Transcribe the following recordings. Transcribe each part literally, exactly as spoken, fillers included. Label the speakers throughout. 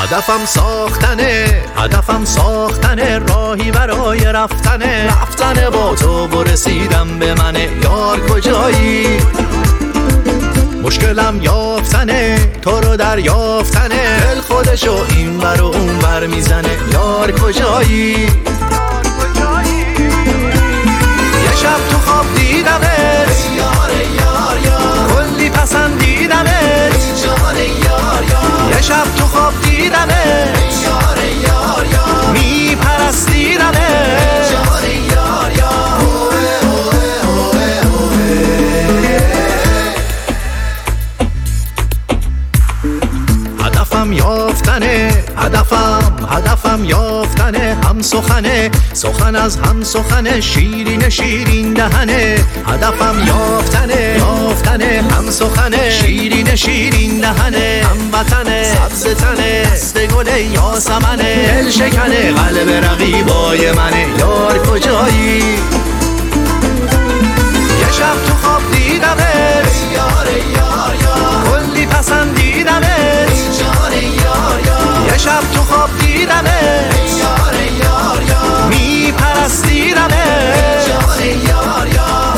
Speaker 1: هدفم ساختنه، هدفم ساختنه، راهی برای رفتنه، رفتنه با تو و رسیدم به منه. یار کجایی؟ مشکلم یافتنه، تو رو دریافتنه، دل خودشو این ور و اون ور میزنه. یار کجایی؟ یه شب تو خواب دیدمت، یار یار یار، کلی پسندیدمت، جان یار یار. یه شب تو خواب دیدمت، یار یار یار، میپرستیدمت، جان یار یار. هدفم یافتنه، هدفم هدفم یافتنه، هم سخنه، سخن از هم سخنه، شیرین شیرین دهنه. هدفم یافتنه، یافتنه، هم سخنه، شیرین شیرین دهنه، هم وطنه، سبز تنه، دست گل یاسمنه، دل شکنه، قلب رقیبای منه. یار کجایی؟ یه شب تو خواب دیدمت، یار یار یار، کلی پسندیدمت، جان یار یار. یه شب تو خواب دیدمت، یار یار یار، میپرستیدمت، جان یار یار.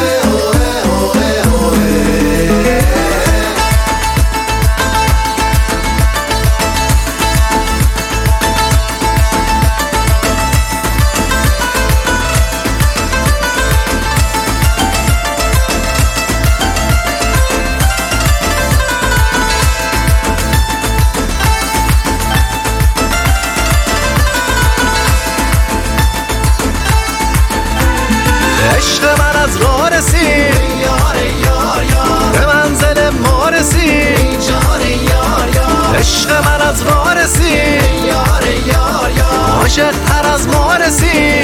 Speaker 1: عشق من از راه رسید، یار یار یار، به منزل ما رسید، جان یار یار. عشق من از راه رسید، یار یار یار، عاشق تر از ما رسید،